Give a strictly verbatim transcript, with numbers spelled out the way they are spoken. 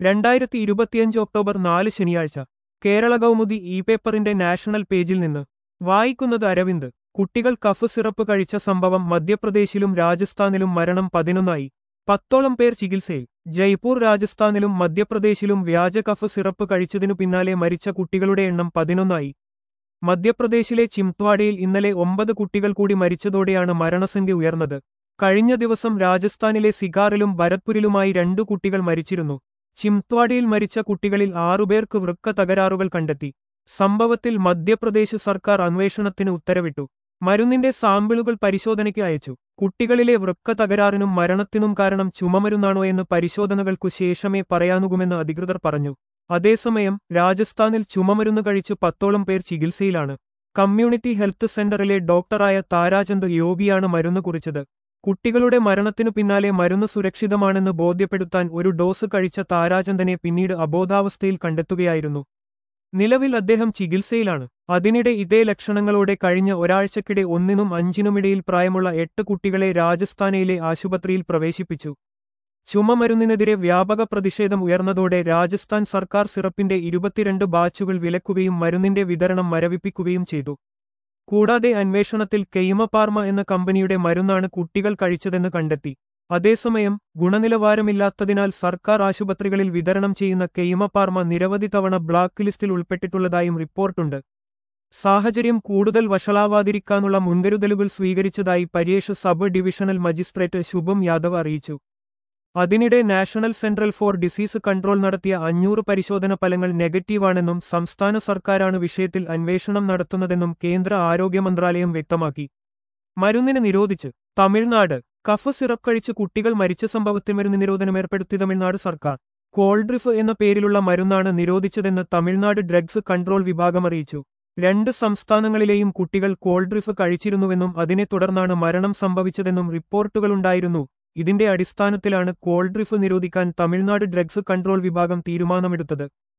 രണ്ടായിരത്തി ഇരുപത്തിയഞ്ച് ഒക്ടോബർ നാല് ശനിയാഴ്ച കേരള കൗമുദി ഇ പേപ്പറിന്റെ നാഷണൽ പേജിൽ നിന്ന് വായിക്കുന്നത് അരവിന്ദ്. കുട്ടികൾ കഫ് സിറപ്പ് കഴിച്ച സംഭവം മധ്യപ്രദേശിലും രാജസ്ഥാനിലും മരണം പതിനൊന്നായി. പത്തോളം പേർ ചികിത്സയിൽ. ജയ്പൂർ. രാജസ്ഥാനിലും മധ്യപ്രദേശിലും വ്യാജ കഫ് സിറപ്പ് കഴിച്ചതിനു പിന്നാലെ മരിച്ച കുട്ടികളുടെ എണ്ണം പതിനൊന്നായി. മധ്യപ്രദേശിലെ ചിംത്വാഡയിൽ ഇന്നലെ ഒമ്പത് കുട്ടികൾ കൂടി മരിച്ചതോടെയാണ് മരണസംഖ്യ ഉയർന്നത്. കഴിഞ്ഞ ദിവസം രാജസ്ഥാനിലെ സിഗാറിലും ഭരത്പുരിലുമായി രണ്ടു കുട്ടികൾ മരിച്ചിരുന്നു. ചിംത്വാഡയിൽ മരിച്ച കുട്ടികളിൽ ആറുപേർക്ക് വൃക്ക തകരാറുകൾ കണ്ടെത്തി. സംഭവത്തിൽ മധ്യപ്രദേശ് സർക്കാർ അന്വേഷണത്തിന് ഉത്തരവിട്ടു. മരുന്നിന്റെ സാമ്പിളുകൾ പരിശോധനയ്ക്ക് അയച്ചു. കുട്ടികളിലെ വൃക്ക തകരാറിനും മരണത്തിനും കാരണം ചുമമരുന്നാണോ എന്ന് പരിശോധനകൾക്കു ശേഷമേ പറയാനുകുമെന്ന് അധികൃതർ പറഞ്ഞു. അതേസമയം രാജസ്ഥാനിൽ ചുമമരുന്ന് കഴിച്ച് പത്തോളം പേർ ചികിത്സയിലാണ്. കമ്മ്യൂണിറ്റി ഹെൽത്ത് സെന്ററിലെ ഡോക്ടറായ താരാചന്ദ് യോഗിയാണ് മരുന്ന് കുറിച്ചത്. കുട്ടികളുടെ മരണത്തിനു പിന്നാലെ മരുന്ന് സുരക്ഷിതമാണെന്ന് ബോധ്യപ്പെടുത്താൻ ഒരു ഡോസ് കഴിച്ച താരാചന്ദനെ പിന്നീട് അബോധാവസ്ഥയിൽ കണ്ടെത്തുകയായിരുന്നു. നിലവിൽ അദ്ദേഹം ചികിത്സയിലാണ്. അതിനിടെ ഇതേ ലക്ഷണങ്ങളോടെ കഴിഞ്ഞ ഒരാഴ്ചക്കിടെ ഒന്നിനും അഞ്ചിനുമിടയിൽ പ്രായമുള്ള എട്ട് കുട്ടികളെ രാജസ്ഥാനിലെ ആശുപത്രിയിൽ പ്രവേശിപ്പിച്ചു. ചുമമരുന്നിനെതിരെ വ്യാപക പ്രതിഷേധം ഉയർന്നതോടെ രാജസ്ഥാൻ സർക്കാർ സിറപ്പിന്റെ ഇരുപത്തിരണ്ട് ബാച്ചുകൾ വിലക്കുകയും മരുന്നിന്റെ വിതരണം മരവിപ്പിക്കുകയും ചെയ്തു. കൂടാതെ അന്വേഷണത്തിൽ കെയ്മപാർമ എന്ന കമ്പനിയുടെ മരുന്നാണ് കുട്ടികൾ കഴിച്ചതെന്ന് കണ്ടെത്തി. അതേസമയം ഗുണനിലവാരമില്ലാത്തതിനാൽ സർക്കാർ ആശുപത്രികളിൽ വിതരണം ചെയ്യുന്ന കെയ്മപാർമ നിരവധി തവണ ബ്ലാക്ക് ലിസ്റ്റിൽ ഉൾപ്പെട്ടിട്ടുള്ളതായും റിപ്പോർട്ടുണ്ട്. സാഹചര്യം കൂടുതൽ വഷളാവാതിരിക്കാനുള്ള മുൻകരുതലുകൾ സ്വീകരിച്ചതായി പര്യേഷ് sub divisional magistrate Shubham Yadav അറിയിച്ചു. അതിനിടെ national centre for disease control നടത്തിയ അഞ്ഞൂറ് പരിശോധന ഫലങ്ങൾ നെഗറ്റീവാണെന്നും സംസ്ഥാന സർക്കാരാണ് വിഷയത്തിൽ അന്വേഷണം നടത്തുന്നതെന്നും കേന്ദ്ര ആരോഗ്യ മന്ത്രാലയം വ്യക്തമാക്കി. മരുന്നിന് നിരോധിച്ച് തമിഴ്നാട്. കഫ് സിറപ്പ് കഴിച്ച് കുട്ടികൾ മരിച്ച സംഭവത്തിൽ മരുന്ന് നിരോധനം ഏർപ്പെടുത്തി തമിഴ്നാട് സർക്കാർ. കോൾഡ്രിഫ് എന്ന പേരിലുള്ള മരുന്നാണ് നിരോധിച്ചതെന്ന് തമിഴ്നാട് ഡ്രഗ്സ് കൺട്രോൾ വിഭാഗം അറിയിച്ചു. രണ്ട് സംസ്ഥാനങ്ങളിലെയും കുട്ടികൾ കോൾഡ്രിഫ് കഴിച്ചിരുന്നുവെന്നും അതിനെ തുടർന്നാണ് മരണം സംഭവിച്ചതെന്നും റിപ്പോർട്ടുകളുണ്ടായിരുന്നു. ഇതിന്റെ അടിസ്ഥാനത്തിലാണ് കോൾഡ്രിഫ് നിരോധിക്കാൻ തമിഴ്നാട് ഡ്രഗ്സ് കൺട്രോൾ വിഭാഗം തീരുമാനമെടുത്തത്.